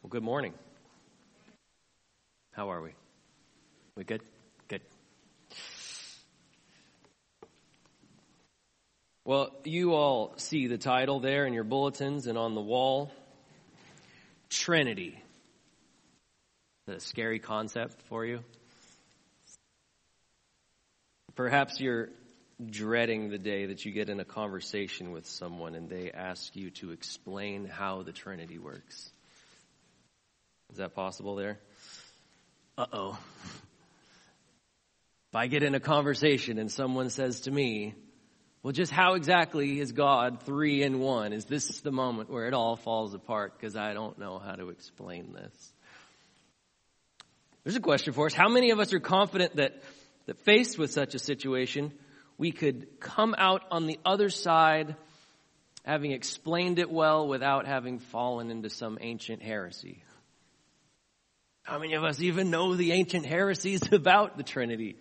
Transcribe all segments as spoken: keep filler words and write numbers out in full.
Well, good morning. How are we? We good? Good. Well, you all see the title there in your bulletins and on the wall. Trinity. Is that a scary concept for you? Perhaps you're dreading the day that you get in a conversation with someone and they ask you to explain how the Trinity works. Is that possible there? Uh-oh. If I get in a conversation and someone says to me, well, just how exactly is God three in one? Is this the moment where it all falls apart because I don't know how to explain this? There's a question for us. How many of us are confident that, that faced with such a situation, we could come out on the other side having explained it well without having fallen into some ancient heresy? How many of us even know the ancient heresies about the Trinity?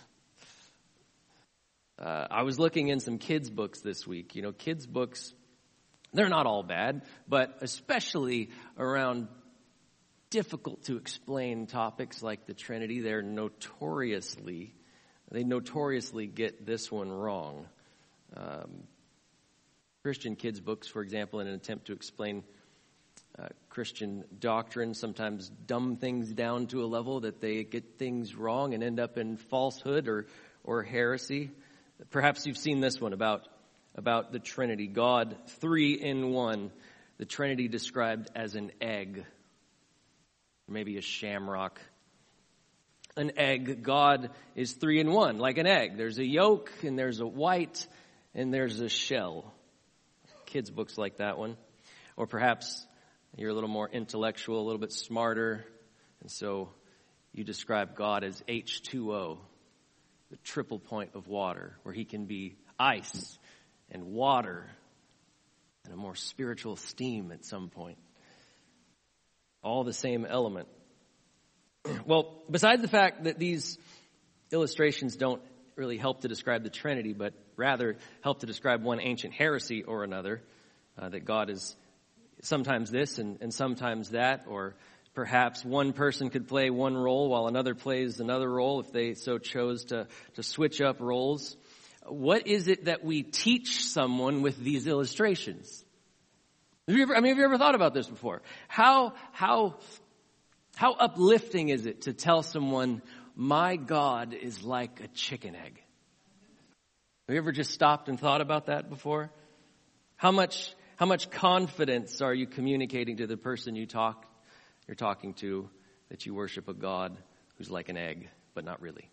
Uh, I was looking in some kids' books this week. You know, kids' books, they're not all bad, but especially around difficult to explain topics like the Trinity, they're notoriously, they notoriously get this one wrong. Um, Christian kids' books, for example, in an attempt to explain Uh, Christian doctrine, sometimes dumb things down to a level that they get things wrong and end up in falsehood or or heresy. Perhaps you've seen this one about about the Trinity. God, three in one. The Trinity described as an egg, maybe a shamrock. An egg. God is three in one, like an egg. There's a yolk and there's a white and there's a shell. Kids' books like that one. Or perhaps you're a little more intellectual, a little bit smarter, and so you describe God as H two O, the triple point of water, where he can be ice and water and a more spiritual steam at some point. All the same element. Well, besides the fact that these illustrations don't really help to describe the Trinity, but rather help to describe one ancient heresy or another, uh, that God is sometimes this and, and sometimes that, or perhaps one person could play one role while another plays another role if they so chose to, to switch up roles. What is it that we teach someone with these illustrations? Have you ever, I mean, have you ever thought about this before? How, how, how uplifting is it to tell someone, my God is like a chicken egg? Have you ever just stopped and thought about that before? How much How much confidence are you communicating to the person you talk, you're talking to that you worship a God who's like an egg, but not really?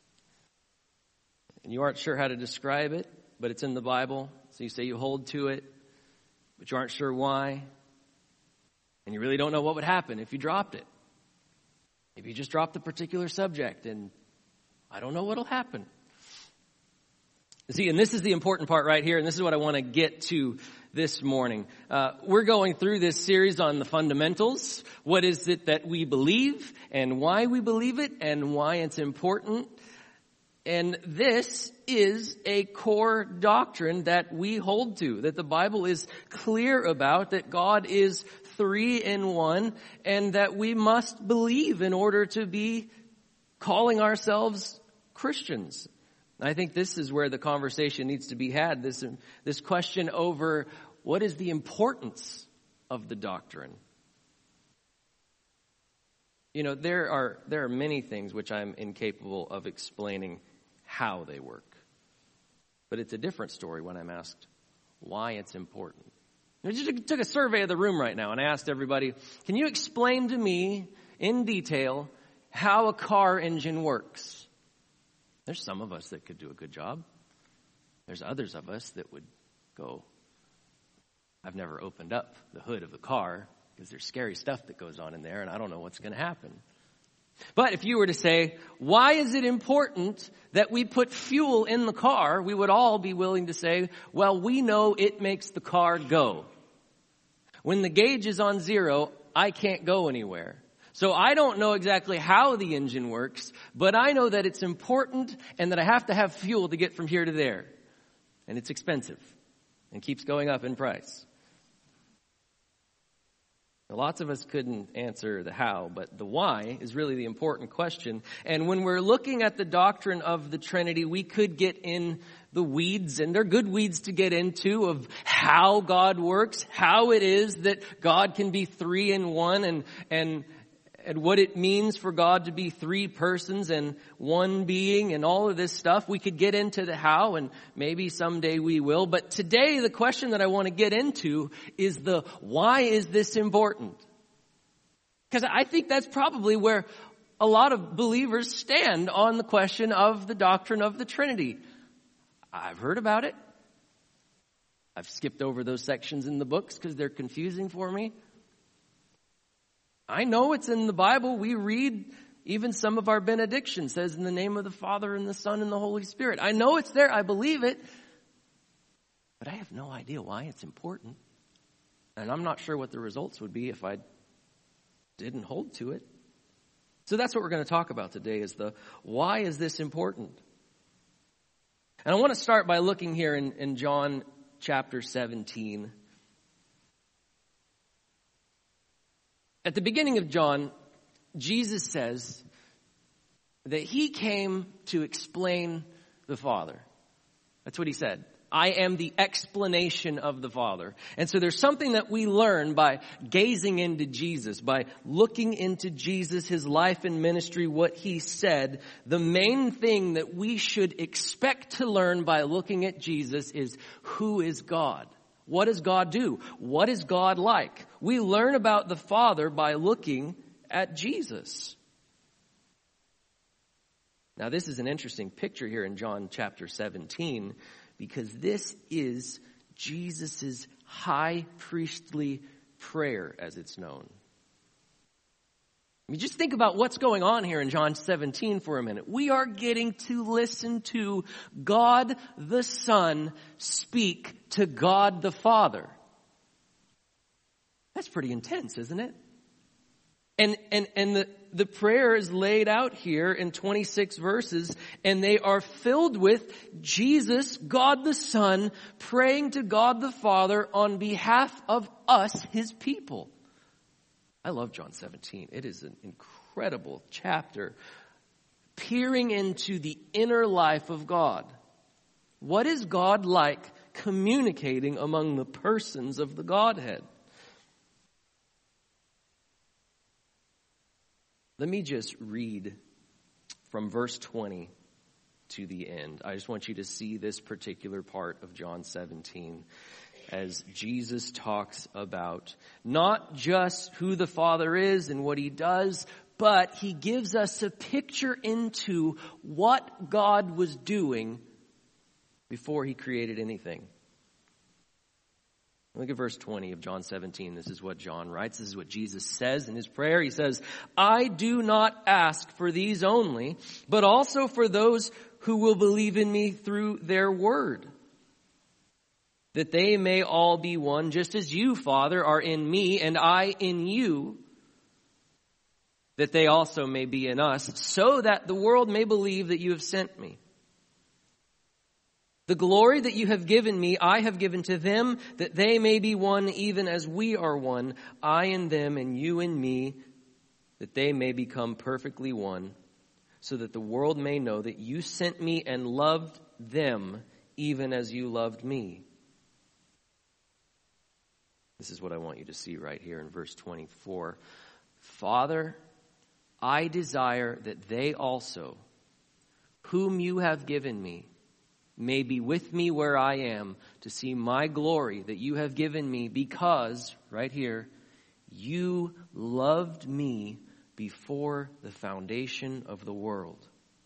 And you aren't sure how to describe it, but it's in the Bible, so you say you hold to it, but you aren't sure why, and you really don't know what would happen if you dropped it. If you just dropped the particular subject, and I don't know what'll happen. See, and this is the important part right here, and this is what I want to get to this morning. Uh, we're going through this series on the fundamentals. What is it that we believe, and why we believe it, and why it's important. And this is a core doctrine that we hold to, that the Bible is clear about, that God is three in one, and that we must believe in order to be calling ourselves Christians. I think this is where the conversation needs to be had, this, this question over what is the importance of the doctrine. You know, there are there are many things which I'm incapable of explaining how they work. But it's a different story when I'm asked why it's important. I just took a survey of the room right now and I asked everybody, can you explain to me in detail how a car engine works? There's some of us that could do a good job. There's others of us that would go, I've never opened up the hood of the car because there's scary stuff that goes on in there and I don't know what's going to happen. But if you were to say, why is it important that we put fuel in the car? We would all be willing to say, well, we know it makes the car go. When the gauge is on zero, I can't go anywhere. So I don't know exactly how the engine works, but I know that it's important and that I have to have fuel to get from here to there. And it's expensive and keeps going up in price. Lots of us couldn't answer the how, but the why is really the important question. And when we're looking at the doctrine of the Trinity, we could get in the weeds, and they're good weeds to get into, of how God works, how it is that God can be three in one, and and and what it means for God to be three persons and one being, and all of this stuff. We could get into the how, and maybe someday we will. But today, the question that I want to get into is the why is this important? Because I think that's probably where a lot of believers stand on the question of the doctrine of the Trinity. I've heard about it. I've skipped over those sections in the books because they're confusing for me. I know it's in the Bible. We read even some of our benediction says in the name of the Father and the Son and the Holy Spirit. I know it's there. I believe it. But I have no idea why it's important. And I'm not sure what the results would be if I didn't hold to it. So that's what we're going to talk about today, is the why is this important? And I want to start by looking here in, in John chapter seventeen. At the beginning of John, Jesus says that he came to explain the Father. That's what he said. I am the explanation of the Father. And so there's something that we learn by gazing into Jesus, by looking into Jesus, his life and ministry, what he said. The main thing that we should expect to learn by looking at Jesus is, who is God? What does God do? What is God like? We learn about the Father by looking at Jesus. Now, this is an interesting picture here in John chapter seventeen, because this is Jesus' high priestly prayer, as it's known. I mean, just think about what's going on here in John seventeen for a minute. We are getting to listen to God the Son speak to God the Father. That's pretty intense, isn't it? And and and the, the prayer is laid out here in twenty-six verses, and they are filled with Jesus, God the Son, praying to God the Father on behalf of us, his people. I love John seventeen. It is an incredible chapter, peering into the inner life of God. What is God like communicating among the persons of the Godhead? Let me just read from verse twenty to the end. I just want you to see this particular part of John seventeen as Jesus talks about not just who the Father is and what he does, but he gives us a picture into what God was doing before he created anything. Look at verse twenty of John seventeen. This is what John writes. This is what Jesus says in his prayer. He says, I do not ask for these only, but also for those who will believe in me through their word, that they may all be one, just as you, Father, are in me and I in you, that they also may be in us, so that the world may believe that you have sent me. The glory that you have given me, I have given to them, that they may be one even as we are one, I in them and you in me, that they may become perfectly one, so that the world may know that you sent me and loved them even as you loved me. This is what I want you to see right here in verse twenty-four. Father, I desire that they also, whom you have given me, may be with me where I am, to see my glory that you have given me, because, right here, you loved me before the foundation of the world.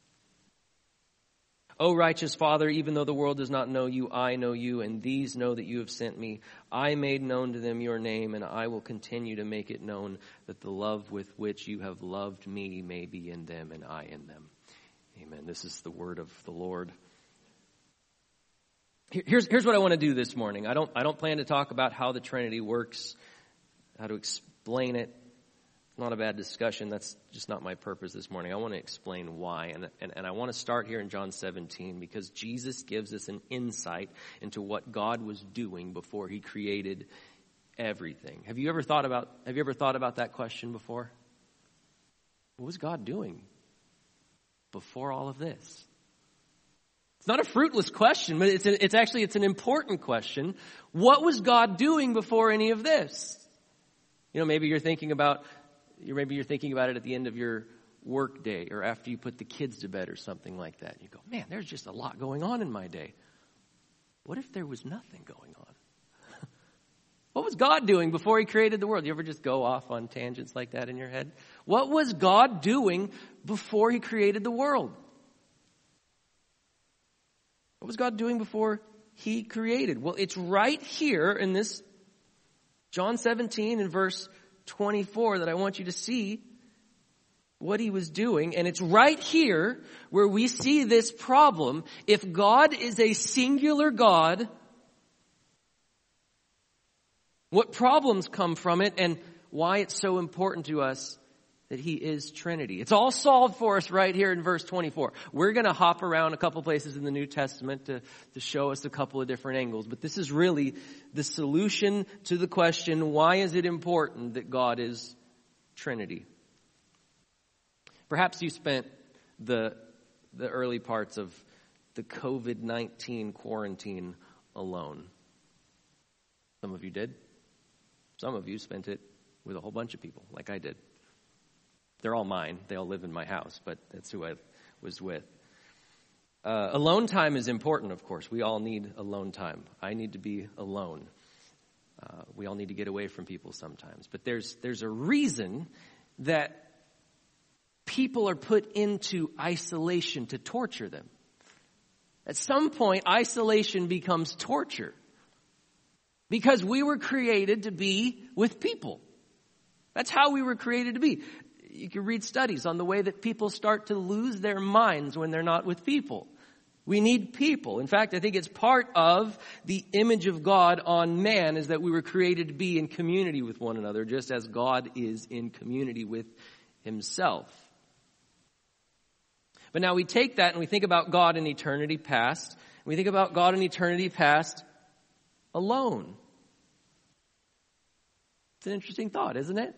O righteous Father, even though the world does not know you, I know you, and these know that you have sent me. I made known to them your name, and I will continue to make it known, that the love with which you have loved me may be in them and I in them. Amen. This is the word of the Lord. Here's, here's what I want to do this morning. I don't, I don't plan to talk about how the Trinity works, how to explain it. Not a bad discussion. That's just not my purpose this morning. I want to explain why. And, and, and I want to start here in John seventeen, because Jesus gives us an insight into what God was doing before he created everything. Have you ever thought about have you ever thought about that question before? What was God doing before all of this? It's not a fruitless question, but it's a, it's actually it's an important question. What was God doing before any of this? You know, maybe you're thinking about maybe you're thinking about it at the end of your work day or after you put the kids to bed or something like that. You go, man, there's just a lot going on in my day. What if there was nothing going on? What was God doing before he created the world? You ever just go off on tangents like that in your head? What was God doing before he created the world? What was God doing before he created? Well, it's right here in this John seventeen and verse twenty-four that I want you to see what he was doing. And it's right here where we see this problem. If God is a singular God, what problems come from it and why it's so important to us that he is Trinity. It's all solved for us right here in verse twenty-four. We're going to hop around a couple places in the New Testament to, to show us a couple of different angles. But this is really the solution to the question, why is it important that God is Trinity? Perhaps you spent the, the early parts of the covid nineteen quarantine alone. Some of you did. Some of you spent it with a whole bunch of people, like I did. They're all mine. They all live in my house, but that's who I was with. Uh, alone time is important, of course. We all need alone time. I need to be alone. Uh, we all need to get away from people sometimes. But there's there's a reason that people are put into isolation to torture them. At some point, isolation becomes torture. Because we were created to be with people. That's how we were created to be. You can read studies on the way that people start to lose their minds when they're not with people. We need people. In fact, I think it's part of the image of God on man is that we were created to be in community with one another, just as God is in community with himself. But now we take that and we think about God in eternity past. And we think about God in eternity past alone. It's an interesting thought, isn't it?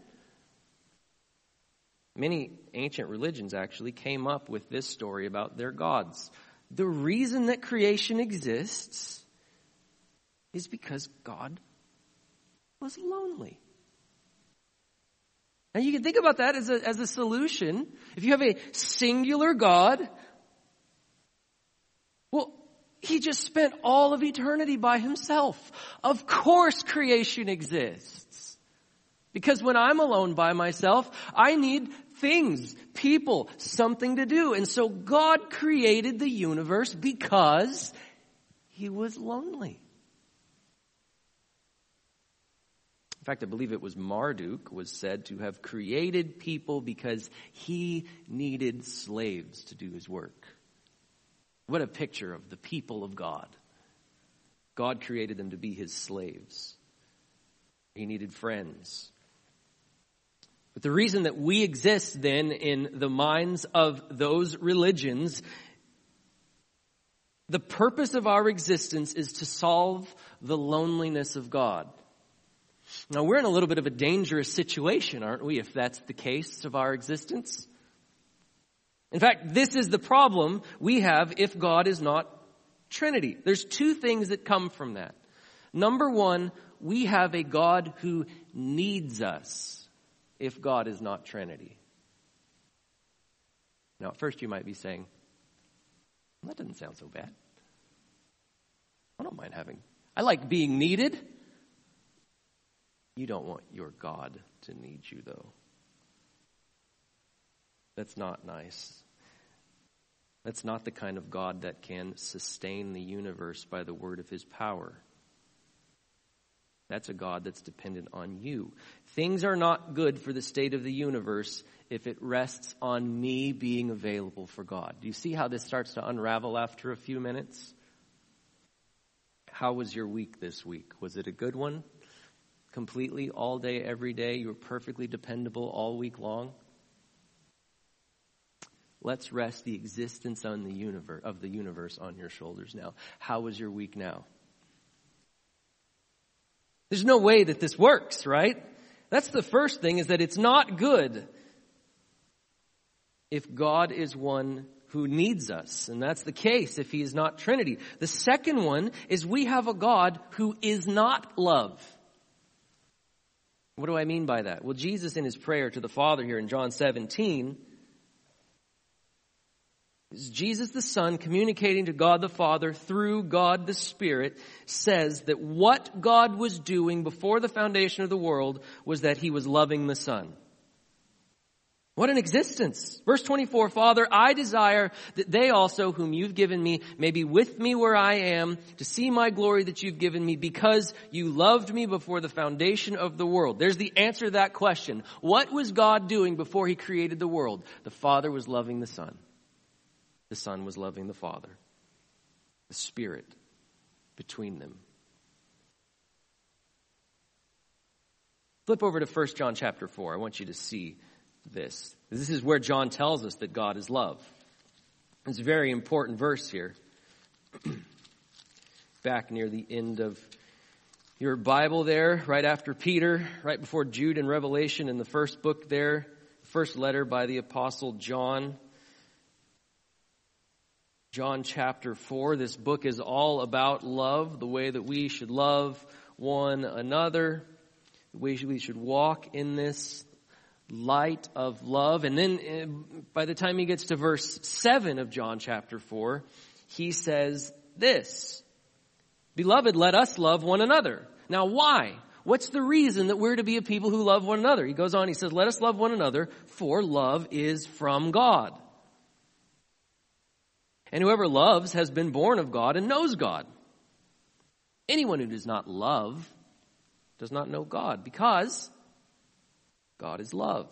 Many ancient religions actually came up with this story about their gods. The reason that creation exists is because God was lonely. Now you can think about that as a, as a solution. If you have a singular God, well, he just spent all of eternity by himself. Of course creation exists. Because when I'm alone by myself, I need things, people, something to do. And so God created the universe because he was lonely. In fact, I believe it was Marduk was said to have created people because he needed slaves to do his work. What a picture of the people of God. God created them to be his slaves. He needed friends. But the reason that we exist then in the minds of those religions, the purpose of our existence is to solve the loneliness of God. Now we're in a little bit of a dangerous situation, aren't we, if that's the case of our existence? In fact, this is the problem we have if God is not Trinity. There's two things that come from that. Number one, we have a God who needs us. If God is not Trinity. Now, at first you might be saying, well, that doesn't sound so bad. I don't mind having, I like being needed. You don't want your God to need you, though. That's not nice. That's not the kind of God that can sustain the universe by the word of his power. That's a God that's dependent on you. Things are not good for the state of the universe if it rests on me being available for God. Do you see how this starts to unravel after a few minutes? How was your week this week? Was it a good one? Completely, all day, every day? You were perfectly dependable all week long? Let's rest the existence on the universe, of the universe on your shoulders now. How was your week now? There's no way that this works, right? That's the first thing, is that it's not good if God is one who needs us. And that's the case if he is not Trinity. The second one is we have a God who is not love. What do I mean by that? Well, Jesus in his prayer to the Father here in John seventeen, is Jesus the Son communicating to God the Father through God the Spirit, says that what God was doing before the foundation of the world was that he was loving the Son. What an existence. Verse twenty-four, Father, I desire that they also, whom you've given me, may be with me where I am, to see my glory that you've given me, because you loved me before the foundation of the world. There's the answer to that question. What was God doing before he created the world? The Father was loving the Son. The Son was loving the Father. The Spirit between them. Flip over to First John chapter four. I want you to see this. This is where John tells us that God is love. It's a very important verse here. Back near the end of your Bible there, right after Peter, right before Jude and Revelation, in the first book there, first letter by the Apostle John. John chapter four. This book is all about love, the way that we should love one another, the way we should walk in this light of love. And then uh, by the time he gets to verse seven of John chapter four, he says this: Beloved, let us love one another. Now why? What's the reason that we're to be a people who love one another? He goes on, he says, let us love one another, for love is from God. And whoever loves has been born of God and knows God. Anyone who does not love does not know God, because God is love.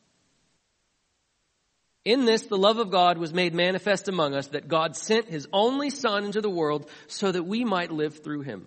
In this, the love of God was made manifest among us, that God sent his only Son into the world so that we might live through him.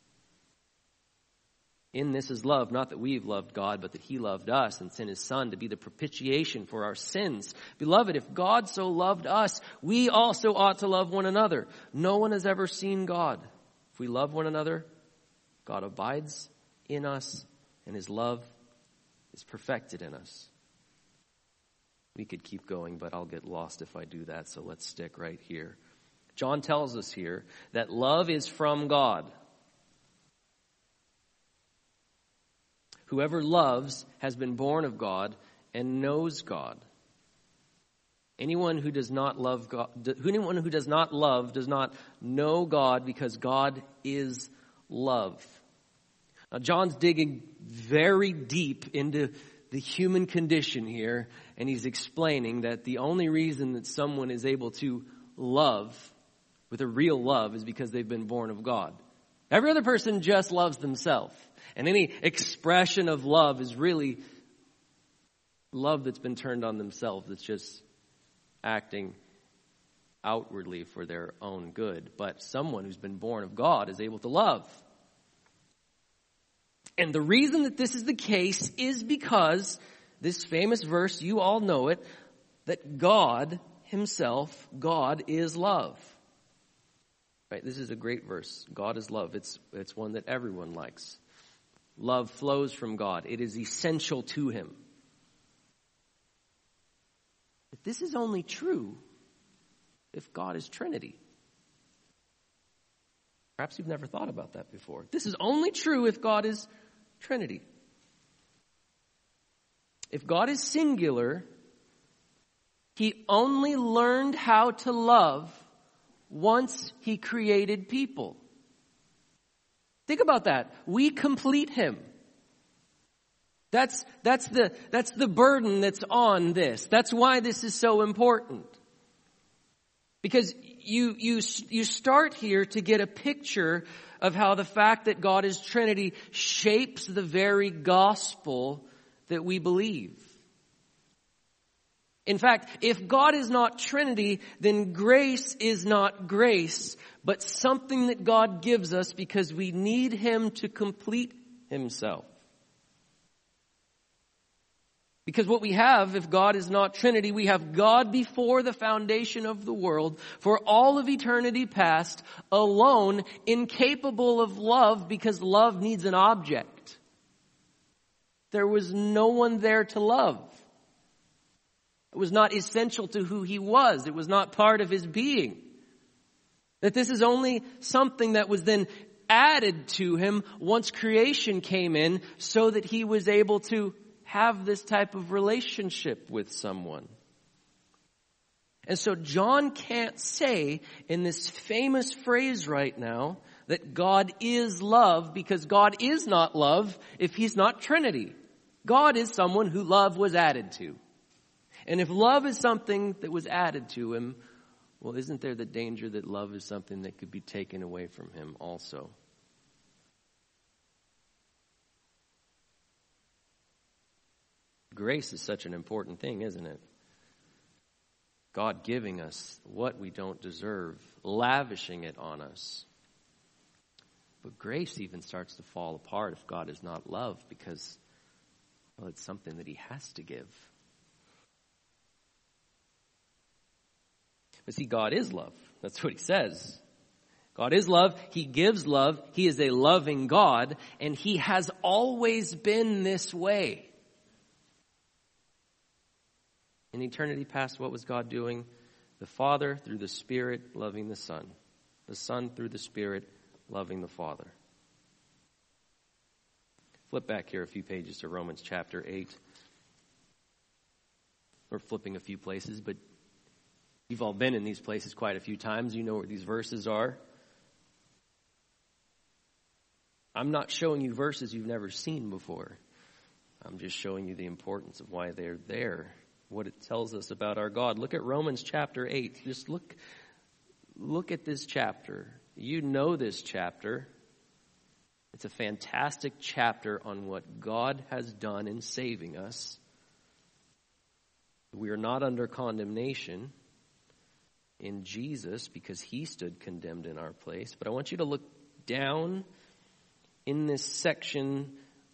In this is love, not that we've loved God, but that he loved us and sent his Son to be the propitiation for our sins. Beloved, if God so loved us, we also ought to love one another. No one has ever seen God. If we love one another, God abides in us, and his love is perfected in us. We could keep going, but I'll get lost if I do that, so let's stick right here. John tells us here that love is from God. Whoever loves has been born of God and knows God. Anyone who does not love God, anyone who does not love does not know God, because God is love. Now, John's digging very deep into the human condition here, and he's explaining that the only reason that someone is able to love with a real love is because they've been born of God. Every other person just loves themselves. And any expression of love is really love that's been turned on themselves, that's just acting outwardly for their own good. But someone who's been born of God is able to love. And the reason that this is the case is because this famous verse, you all know it, that God himself, God is love. Right? This is a great verse. God is love. It's, it's one that everyone likes. Love flows from God. It is essential to him. But this is only true if God is Trinity. Perhaps you've never thought about that before. This is only true if God is Trinity. If God is singular, he only learned how to love once he created people. Think about that. We complete him. That's, that's the, that's the burden that's on this. That's why this is so important. Because you, you, you start here to get a picture of how the fact that God is Trinity shapes the very gospel that we believe. In fact, if God is not Trinity, then grace is not grace, but something that God gives us because we need him to complete himself. Because what we have, if God is not Trinity, we have God before the foundation of the world, for all of eternity past, alone, incapable of love, because love needs an object. There was no one there to love. It was not essential to who he was. It was not part of his being. That this is only something that was then added to him once creation came in, so that he was able to have this type of relationship with someone. And so John can't say in this famous phrase right now that God is love, because God is not love if he's not Trinity. God is someone who love was added to. And if love is something that was added to him, well, isn't there the danger that love is something that could be taken away from him also? Grace is such an important thing, isn't it? God giving us what we don't deserve, lavishing it on us. But grace even starts to fall apart if God is not love, because, well, it's something that he has to give. But see, God is love. That's what he says. God is love. He gives love. He is a loving God, and he has always been this way. In eternity past, what was God doing? The Father through the Spirit loving the Son. The Son through the Spirit loving the Father. Flip back here a few pages to Romans chapter eight. We're flipping a few places, but you've all been in these places quite a few times. You know where these verses are. I'm not showing you verses you've never seen before. I'm just showing you the importance of why they're there. What it tells us about our God. Look at Romans chapter eight. Just look, look at this chapter. You know this chapter. It's a fantastic chapter on what God has done in saving us. We are not under condemnation in Jesus because he stood condemned in our place. But I want you to look down in this section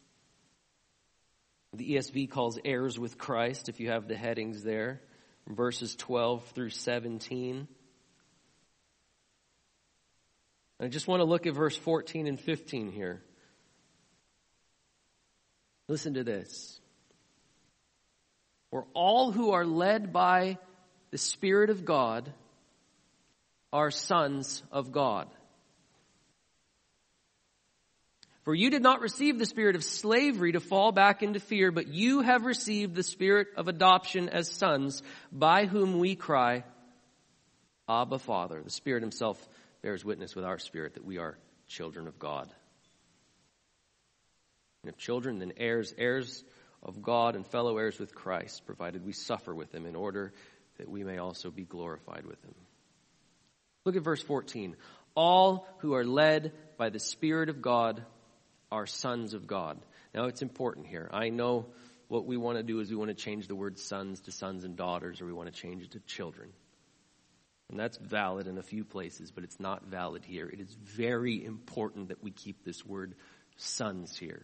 the E S V calls heirs with Christ, if you have the headings there, verses twelve through seventeen. And I just want to look at verse fourteen and fifteen here. Listen to this. For all who are led by the Spirit of God are sons of God. For you did not receive the spirit of slavery to fall back into fear, but you have received the spirit of adoption as sons, by whom we cry, Abba, Father. The Spirit himself bears witness with our spirit that we are children of God. And if children, then heirs, heirs of God and fellow heirs with Christ, provided we suffer with him in order that we may also be glorified with him. Look at verse fourteen. All who are led by the Spirit of God are sons of God. Now, it's important here. I know what we want to do is we want to change the word sons to sons and daughters, or we want to change it to children. And that's valid in a few places, but it's not valid here. It is very important that we keep this word sons here.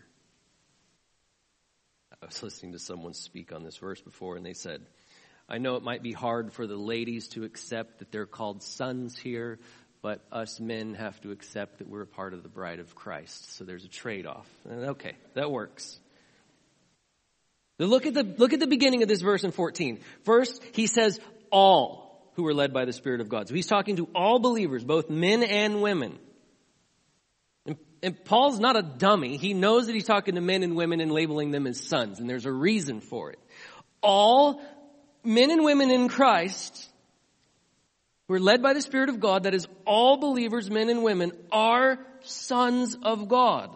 I was listening to someone speak on this verse before, and they said, I know it might be hard for the ladies to accept that they're called sons here, but us men have to accept that we're a part of the bride of Christ. So there's a trade-off. And okay, that works. Now look at the look at the beginning of this verse in fourteen. First, he says, all who are led by the Spirit of God. So he's talking to all believers, both men and women. And, and Paul's not a dummy. He knows that he's talking to men and women and labeling them as sons, and there's a reason for it. All men and women in Christ who are led by the Spirit of God, that is all believers, men and women, are sons of God.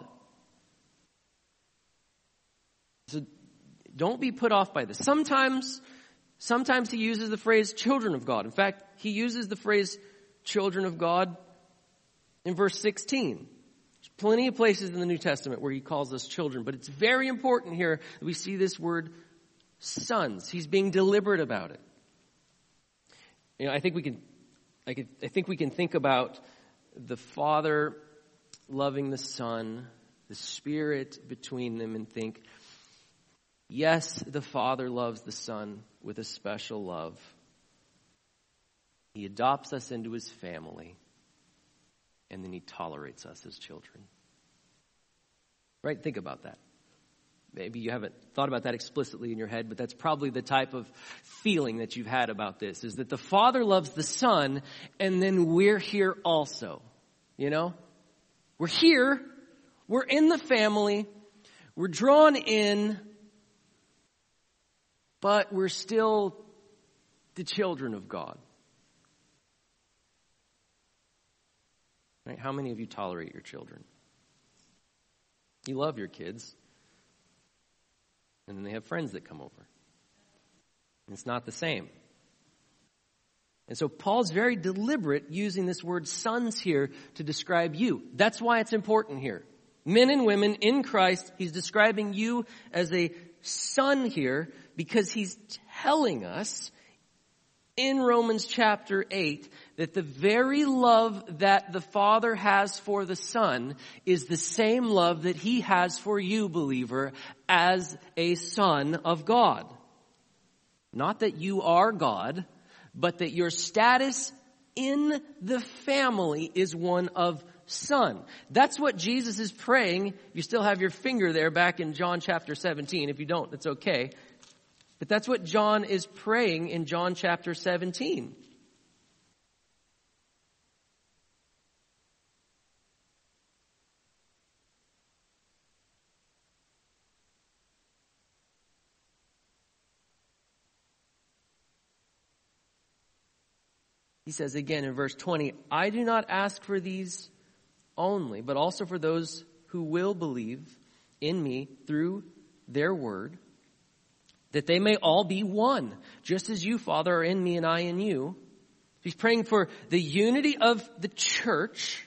So don't be put off by this. Sometimes, sometimes he uses the phrase children of God. In fact, he uses the phrase children of God in verse sixteen. There's plenty of places in the New Testament where he calls us children, but it's very important here that we see this word sons. He's being deliberate about it. You know, I think we can I, could, I think we can think about the Father loving the Son, the Spirit between them, and think, Yes, the Father loves the Son with a special love. He adopts us into his family, and then he tolerates us as children. Right? Think about that. Maybe you haven't thought about that explicitly in your head, but that's probably the type of feeling that you've had about this, is that the Father loves the Son, and then we're here also. You know? We're here, we're in the family, we're drawn in, but we're still the children of God. Right? How many of you tolerate your children? You love your kids. And then they have friends that come over. And it's not the same. And so Paul's very deliberate using this word sons here to describe you. That's why it's important here. Men and women in Christ, he's describing you as a son here because he's telling us in Romans chapter eight that the very love that the Father has for the Son is the same love that he has for you, believer, as a son of God. Not that you are God, but that your status in the family is one of son. That's what Jesus is praying. You still have your finger there back in John chapter seventeen. If you don't, it's okay. But that's what John is praying in John chapter seventeen. He says again in verse twenty, I do not ask for these only, but also for those who will believe in me through their word, that they may all be one, just as you, Father, are in me and I in you. He's praying for the unity of the church.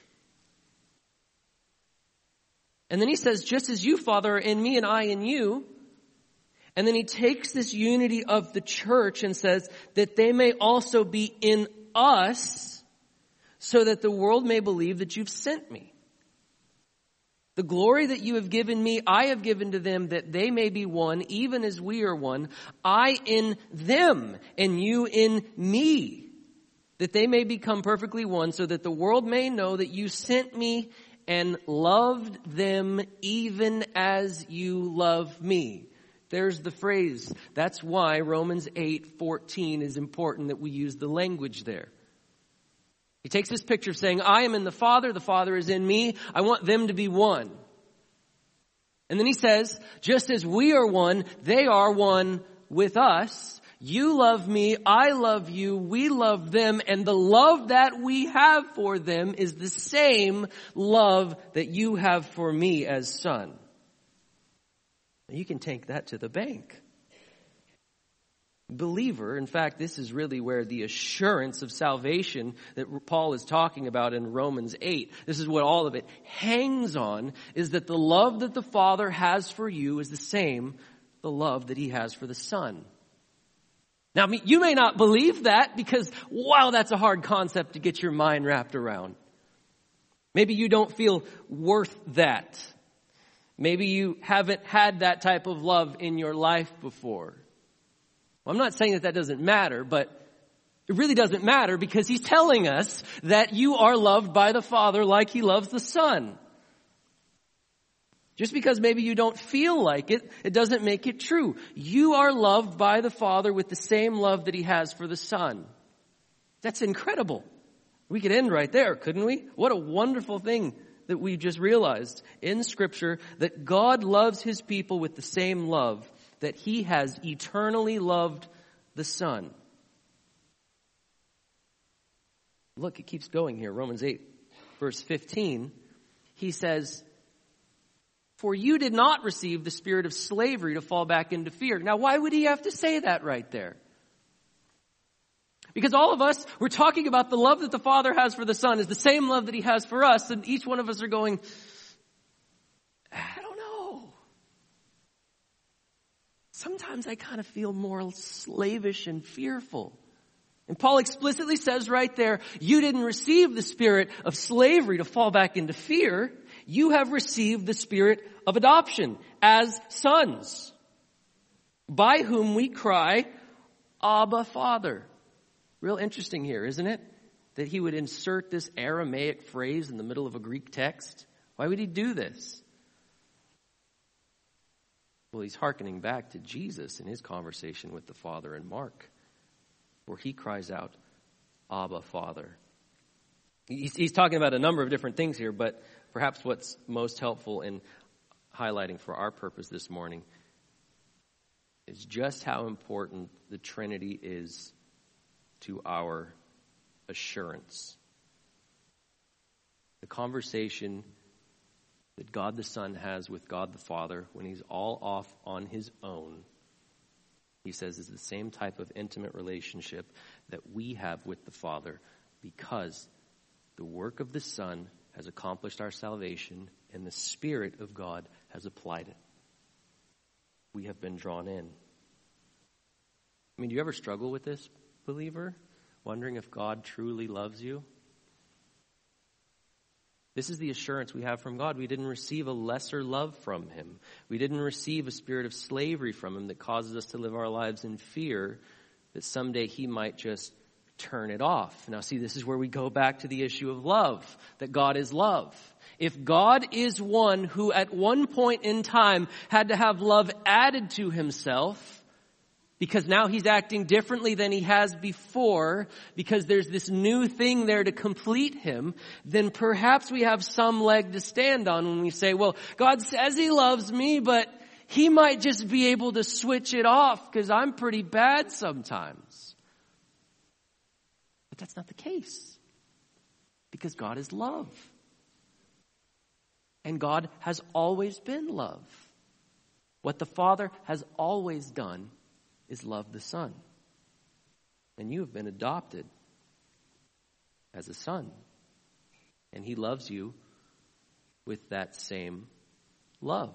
And then he says, just as you, Father, are in me and I in you. And then he takes this unity of the church and says that they may also be in us, so that the world may believe that you've sent me. The glory that you have given me, I have given to them, that they may be one, even as we are one. I in them, and you in me, that they may become perfectly one, so that the world may know that you sent me and loved them even as you love me. There's the phrase. That's why Romans eight fourteen is important that we use the language there. He takes this picture of saying, I am in the Father, the Father is in me. I want them to be one. And then he says, just as we are one, they are one with us. You love me, I love you, we love them, and the love that we have for them is the same love that you have for me as son. You can take that to the bank. Believer, in fact, this is really where the assurance of salvation that Paul is talking about in Romans eight, this is what all of it hangs on, is that the love that the Father has for you is the same, the love that he has for the Son. Now, you may not believe that because, wow, that's a hard concept to get your mind wrapped around. Maybe you don't feel worth that. Maybe you haven't had that type of love in your life before. Well, I'm not saying that that doesn't matter, but it really doesn't matter because he's telling us that you are loved by the Father like he loves the Son. Just because maybe you don't feel like it, it doesn't make it true. You are loved by the Father with the same love that he has for the Son. That's incredible. We could end right there, couldn't we? What a wonderful thing that we just realized in Scripture, that God loves his people with the same love that he has eternally loved the Son. Look, it keeps going here. Romans eight, verse fifteen. He says, for you did not receive the spirit of slavery to fall back into fear. Now, why would he have to say that right there? Because all of us, we're talking about the love that the Father has for the Son is the same love that he has for us. And each one of us are going, I don't know. Sometimes I kind of feel more slavish and fearful. And Paul explicitly says right there, you didn't receive the spirit of slavery to fall back into fear. You have received the spirit of adoption as sons. by whom we cry, Abba, Father. Real interesting here, isn't it? That he would insert this Aramaic phrase in the middle of a Greek text. Why would he do this? Well, he's hearkening back to Jesus in his conversation with the Father in Mark, where he cries out, Abba, Father. He's, he's talking about a number of different things here, but perhaps what's most helpful in highlighting for our purpose this morning is just how important the Trinity is to our assurance. The conversation that God the Son has with God the Father when he's all off on his own, he says, is the same type of intimate relationship that we have with the Father, because the work of the Son has accomplished our salvation and the Spirit of God has applied it. We have been drawn in. I mean, do you ever struggle with this, believer? Wondering if God truly loves you? This is the assurance we have from God. We didn't receive a lesser love from him. We didn't receive a spirit of slavery from him that causes us to live our lives in fear that someday he might just turn it off. Now see, this is where we go back to the issue of love, that God is love. If God is one who at one point in time had to have love added to himself, because now he's acting differently than he has before, because there's this new thing there to complete him, then perhaps we have some leg to stand on when we say, well, God says he loves me, but he might just be able to switch it off because I'm pretty bad sometimes. But that's not the case, because God is love. And God has always been love. What the Father has always done is love the Son. And you have been adopted as a son. And he loves you with that same love.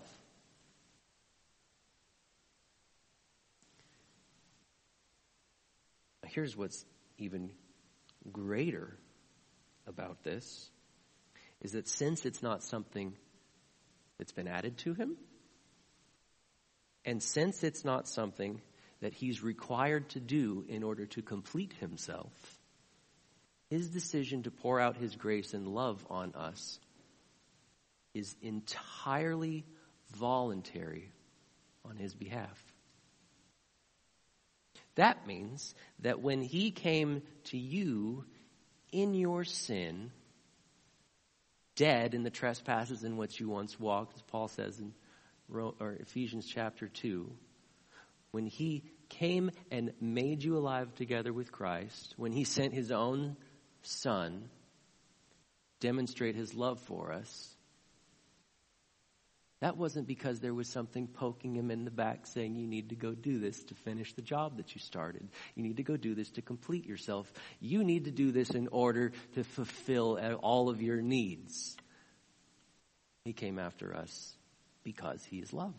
Here's what's even greater about this, is that since it's not something that's been added to him, and since it's not something that he's required to do in order to complete himself, his decision to pour out his grace and love on us is entirely voluntary on his behalf. That means that when he came to you in your sin, dead in the trespasses in which you once walked, as Paul says in or Ephesians chapter two, when he came and made you alive together with Christ, when he sent his own Son demonstrate his love for us, that wasn't because there was something poking him in the back saying, you need to go do this to finish the job that you started. You need to go do this to complete yourself. You need to do this in order to fulfill all of your needs. He came after us because he is love.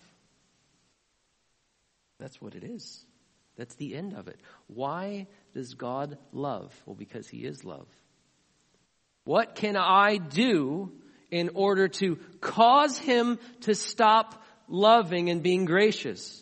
That's what it is. That's the end of it. Why does God love? Well, because he is love. What can I do in order to cause him to stop loving and being gracious?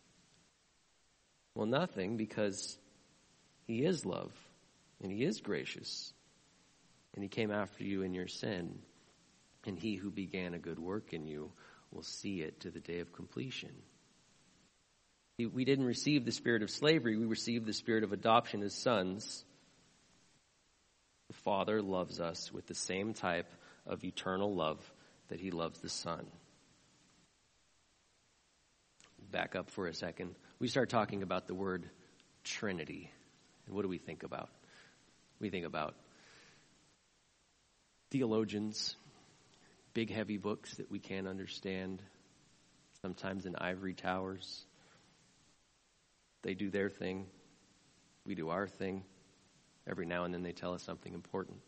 Well, nothing, because he is love and he is gracious. And he came after you in your sin. And he who began a good work in you will see it to the day of completion. We didn't receive the spirit of slavery. We received the spirit of adoption as sons. The Father loves us with the same type of eternal love that he loves the Son. Back up for a second. We start talking about the word Trinity. And what do we think about? We think about theologians, big heavy books that we can't understand, sometimes in ivory towers. They do their thing. We do our thing. Every now and then they tell us something important.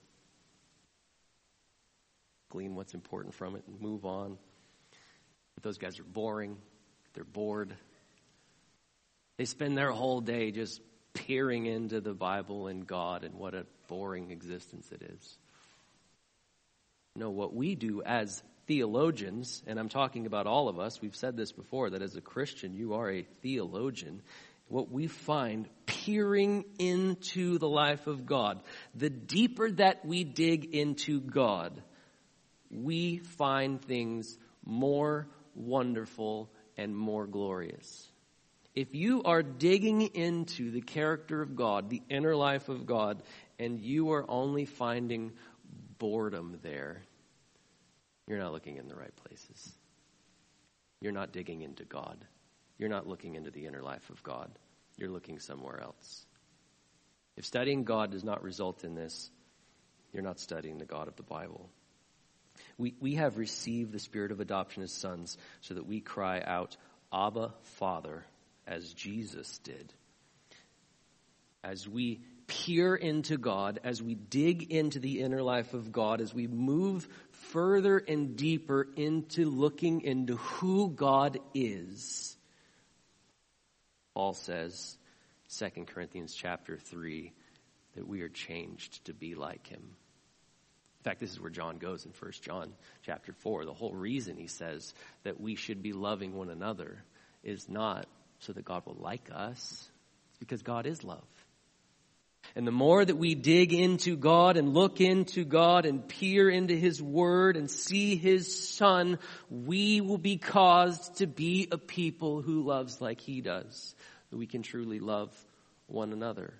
Glean what's important from it and move on. But those guys are boring. They're bored. They spend their whole day just peering into the Bible and God, and what a boring existence it is. No, what we do as theologians, and I'm talking about all of us, we've said this before, that as a Christian, you are a theologian. What we find peering into the life of God, the deeper that we dig into God, we find things more wonderful and more glorious. If you are digging into the character of God, the inner life of God, and you are only finding boredom there, you're not looking in the right places. You're not digging into God. You're not looking into the inner life of God. You're looking somewhere else. If studying God does not result in this, you're not studying the God of the Bible. We, we have received the spirit of adoption as sons so that we cry out, Abba, Father, as Jesus did. As we peer into God, as we dig into the inner life of God, as we move further and deeper into looking into who God is, Paul says, Second Corinthians chapter three, that we are changed to be like him. In fact, this is where John goes in First John chapter four. The whole reason he says that we should be loving one another is not so that God will like us. It's because God is love. And the more that we dig into God and look into God and peer into his word and see his son, we will be caused to be a people who loves like he does. That we can truly love one another.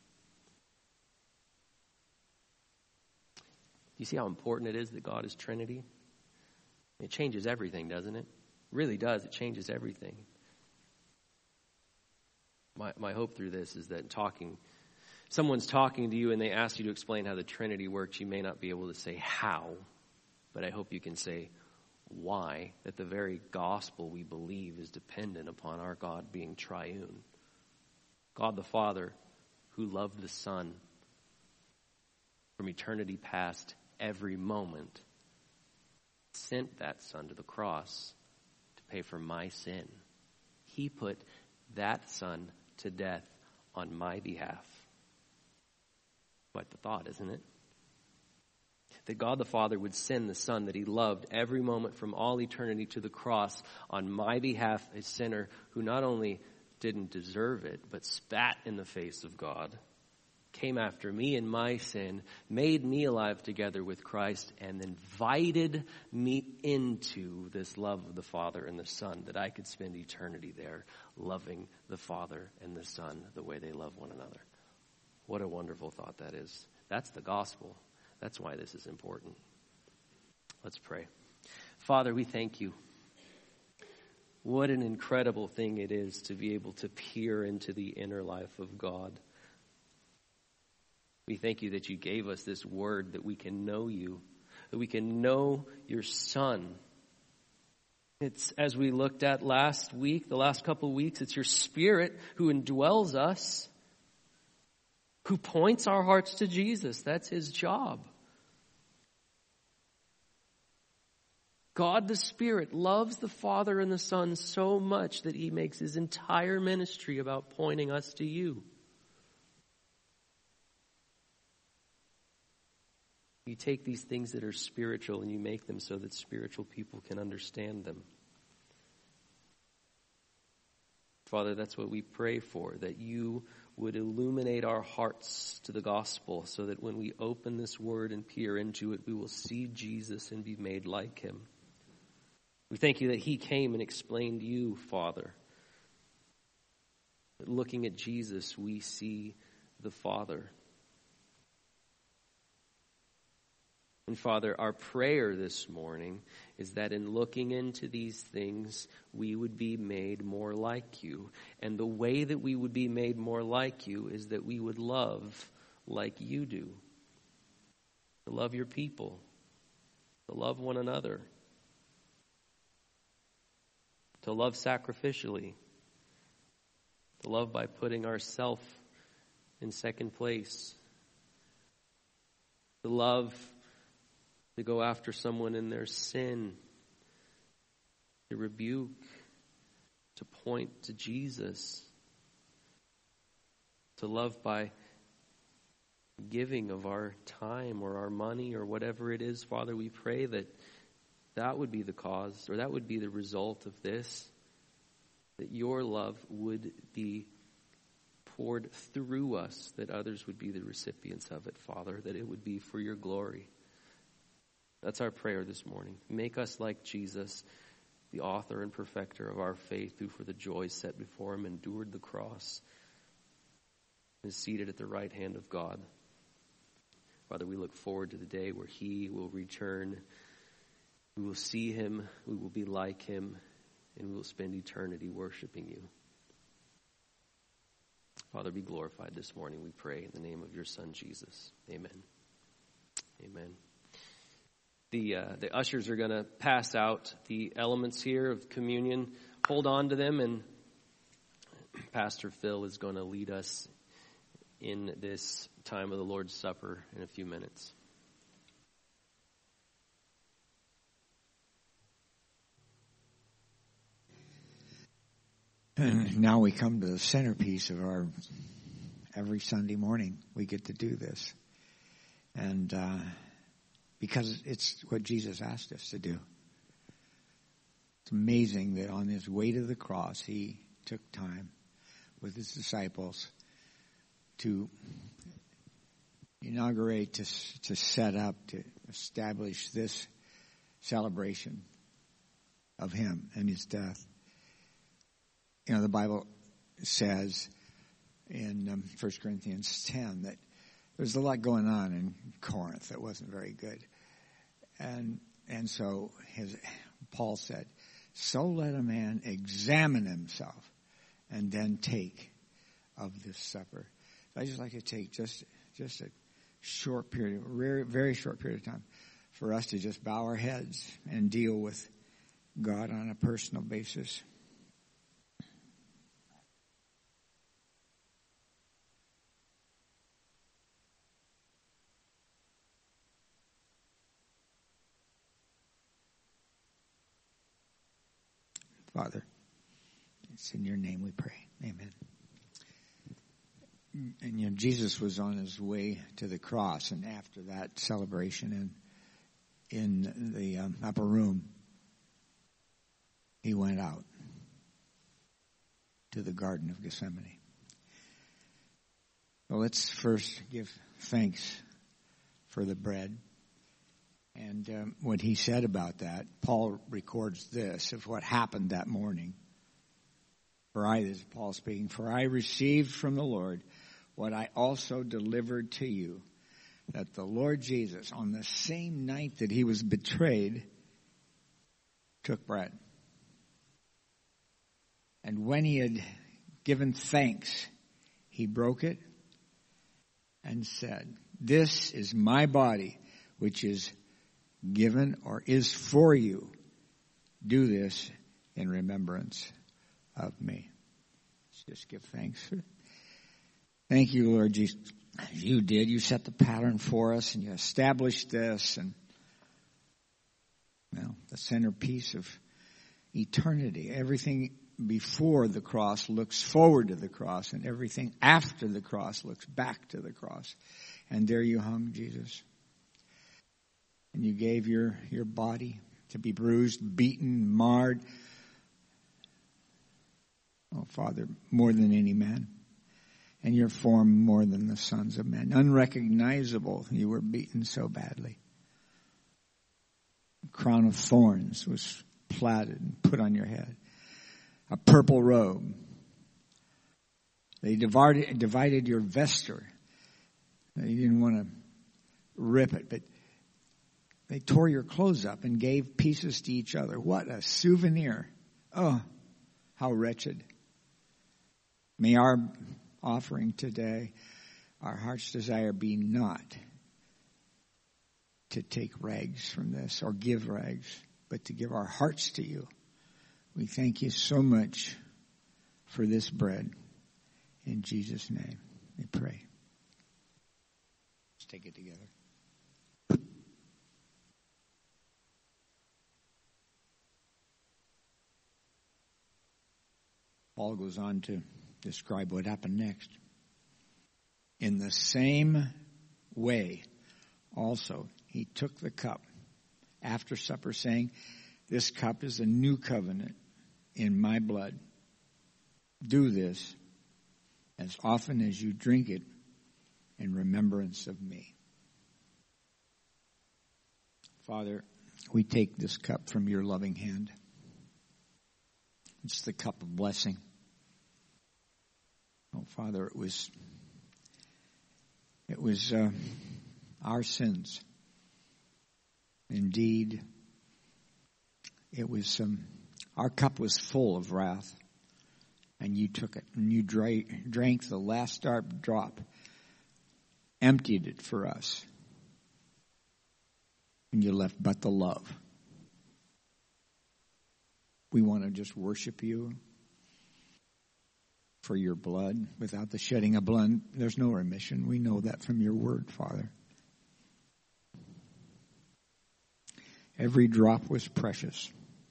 You see how important it is that God is Trinity? It changes everything, doesn't it? It really does. It changes everything. My my hope through this is that talking, someone's talking to you and they ask you to explain how the Trinity works, you may not be able to say how, but I hope you can say why, that the very gospel we believe is dependent upon our God being triune. God the Father, who loved the Son from eternity past every moment, sent that Son to the cross to pay for my sin. He put that Son to death on my behalf. Quite the thought, isn't it? That God the Father would send the Son that he loved every moment from all eternity to the cross on my behalf, a sinner who not only didn't deserve it, but spat in the face of God, came after me in my sin, made me alive together with Christ, and invited me into this love of the Father and the Son, that I could spend eternity there loving the Father and the Son the way they love one another. What a wonderful thought that is. That's the gospel. That's why this is important. Let's pray. Father, we thank you. What an incredible thing it is to be able to peer into the inner life of God. We thank you that you gave us this word that we can know you, that we can know your Son. It's, as we looked at last week, the last couple of weeks, it's your Spirit who indwells us, who points our hearts to Jesus. That's his job. God the Spirit loves the Father and the Son so much that he makes his entire ministry about pointing us to you. You take these things that are spiritual and you make them so that spiritual people can understand them. Father, that's what we pray for, that you would illuminate our hearts to the gospel so that when we open this word and peer into it, we will see Jesus and be made like him. We thank you that he came and explained you, Father. That looking at Jesus, we see the Father. And Father, our prayer this morning is that in looking into these things, we would be made more like you. And the way that we would be made more like you is that we would love like you do. To love your people. To love one another. To love sacrificially. To love by putting ourselves in second place. To love to go after someone in their sin, to rebuke, to point to Jesus, to love by giving of our time or our money or whatever it is. Father, we pray that that would be the cause, or that would be the result of this, that your love would be poured through us, that others would be the recipients of it, Father, that it would be for your glory. That's our prayer this morning. Make us like Jesus, the author and perfecter of our faith, who for the joy set before him endured the cross and is seated at the right hand of God. Father, we look forward to the day where he will return. We will see him, we will be like him, and we will spend eternity worshiping you. Father, be glorified this morning, we pray, in the name of your Son, Jesus. Amen. Amen. The, uh, the ushers are going to pass out the elements here of communion. Hold on to them, and Pastor Phil is going to lead us in this time of the Lord's Supper in a few minutes. And now we come to the centerpiece of our every Sunday morning. We get to do this. And uh, because it's what Jesus asked us to do. It's amazing that on his way to the cross, he took time with his disciples to inaugurate, to, to set up, to establish this celebration of him and his death. You know, the Bible says in um, First Corinthians ten that there's a lot going on in Corinth that wasn't very good. And and so his, Paul said, so let a man examine himself and then take of this supper. So I just like to take just just a short period, very, very short period of time for us to just bow our heads and deal with God on a personal basis. Father, it's in your name we pray. Amen. And you know, Jesus was on his way to the cross, and after that celebration in in the um, upper room, he went out to the Garden of Gethsemane. So let's first give thanks for the bread. And um, what he said about that, Paul records this of what happened that morning. For I, this is Paul speaking, for I received from the Lord what I also delivered to you, that the Lord Jesus, on the same night that he was betrayed, took bread. And when he had given thanks, he broke it and said, this is my body, which is given or is for you. Do this in remembrance of me. Let's just give thanks. Thank you, Lord Jesus. You did. You set the pattern for us, and you established this, and well, the centerpiece of eternity. Everything before the cross looks forward to the cross, and everything after the cross looks back to the cross. And there you hung, Jesus. And you gave your, your body to be bruised, beaten, marred. Oh, Father, more than any man. And your form more than the sons of men. Unrecognizable, you were beaten so badly. A crown of thorns was plaited and put on your head. A purple robe. They divided, divided your vesture. You didn't want to rip it, but they tore your clothes up and gave pieces to each other. What a souvenir. Oh, how wretched. May our offering today, our heart's desire be not to take rags from this or give rags, but to give our hearts to you. We thank you so much for this bread. In Jesus' name, we pray. Let's take it together. Paul goes on to describe what happened next. In the same way, also, he took the cup after supper, saying, "This cup is a new covenant in my blood. Do this as often as you drink it in remembrance of me." Father, we take this cup from your loving hand. It's the cup of blessing. Oh, Father, it was it was uh, our sins. Indeed, it was um, our cup was full of wrath, and you took it and you drank, drank the last drop, emptied it for us, and you left but the love. We want to just worship you for your blood. Without the shedding of blood, there's no remission. We know that from your word, Father. Every drop was precious.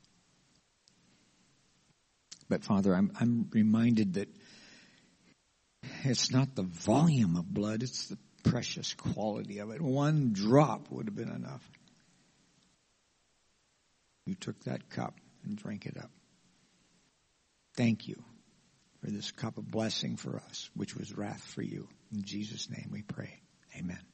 But Father, I'm, I'm reminded that it's not the volume of blood, it's the precious quality of it. One drop would have been enough. You took that cup and drank it up. Thank you for this cup of blessing for us, which was wrath for you. In Jesus' name we pray. Amen.